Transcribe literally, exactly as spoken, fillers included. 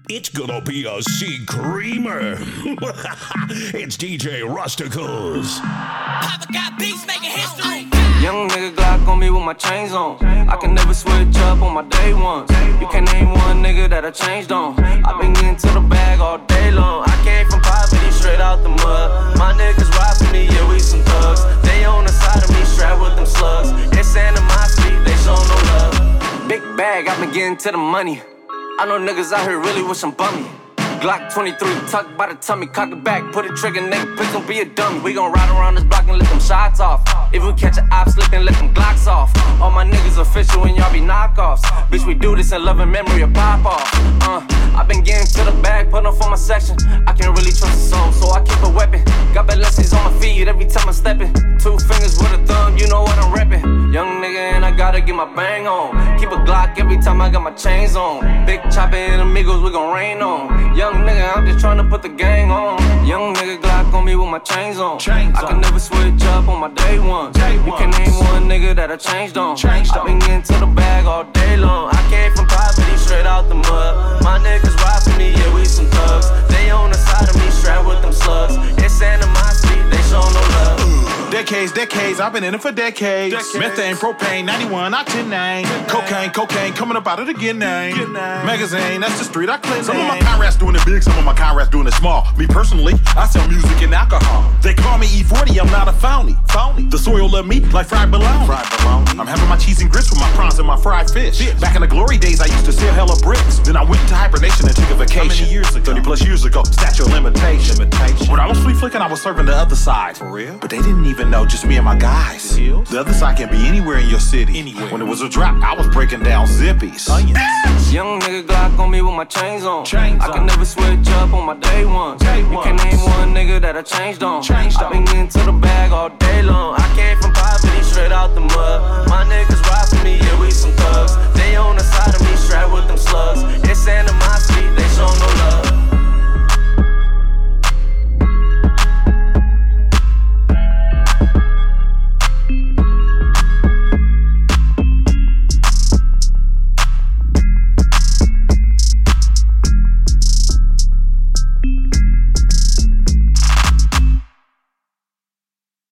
It's gonna be a sea creamer. It's D J Rusticles. Papa got beats making history. Young nigga Glock on me with my chains on. I can never switch up on my day ones. You can't name one nigga that I changed on. I been getting to the bag all day long. I came from poverty straight out the mud. My niggas ride for me, yeah, we some thugs. They on the side of me, strapped with them slugs. It's animosity, they show no love. Big bag, I been getting to the money. I know niggas out here really wish I'm bummy. Glock twenty-three, tucked by the tummy, cock it back, put a trigger, nigga, please don't be a dummy. We gon' ride around this block and let them shots off. If we catch an op slipping, let them Glocks off. All my niggas official and y'all be knockoffs. Bitch, we do this in love and memory of pop off. Uh, I been getting to the bag, put up for my section. I can't really trust a soul, so I keep a weapon. Got bad lessons on my feet every time I'm stepping. Two fingers with a thumb, you know what I'm reppin'. Young nigga and I gotta get my bang on. Keep a Glock every time I got my chains on. Big chopper and amigos, we gon' rain on. Young nigga, I'm just tryna put the gang on. Young nigga Glock on me with my chains on. Chains I can on. Never switch up on my day ones. Day you can name one nigga that I changed on. Changed I been getting to the bag all day long. I came from poverty straight out the mud. My niggas ride for me, yeah, we some thugs. They on the side of me, strapped with them slugs. It's animosity, they show no love. Decades, decades, I've been in it for decades. decades. Methane, propane, ninety-one, octane nine. Cocaine, cocaine, coming up out of the guinea. Magazine, that's the street I clean. Some of my comrades doing it big, some of my comrades doing it small. Me personally, I sell music and alcohol. They call me E forty, I'm not a phony. Phony. The soil love me like fried bologna. Fried bologna. I'm having my cheese and grits with my prawns and my fried fish. fish. Back in the glory days, I used to sell hella bricks. Then I went into hibernation and took a vacation. How many years ago? thirty plus years ago. Statue of limitation. limitation. When I was sweet flicking, I was serving the other side. For real? But they didn't even know, just me and my guys. The, the other side can be anywhere in your city. Anywhere. When it was a drop, I was breaking down zippies. Onions. Young nigga Glock on me with my chains on. Chains I can on. never switch up on my day ones. Day you can name one nigga that I changed on. Changed I been getting to the bag all day long. I came from poverty straight out the mud. My niggas ride for me, yeah, we some thugs. They on the side of me, strapped with them slugs. It's animosity, they show no love.